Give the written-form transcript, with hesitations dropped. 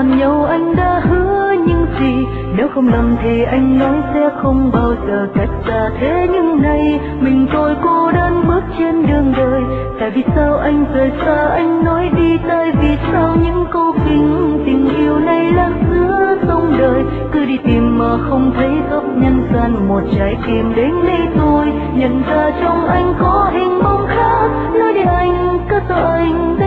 làm nhau anh đã hứa những gì, nếu không làm thì anh nói sẽ không bao giờ cách xa. Thế nhưng nay mình tôi cô đơn bước trên đường đời, tại vì sao anh rời xa, anh nói đi, tại vì sao những câu kinh tình yêu này lạc giữa dòng đời. Cứ đi tìm mà không thấy khắp nhân gian một trái tim đến đây tôi nhận ra trong anh có hình bóng khác. Nói đi anh, cớ sao anh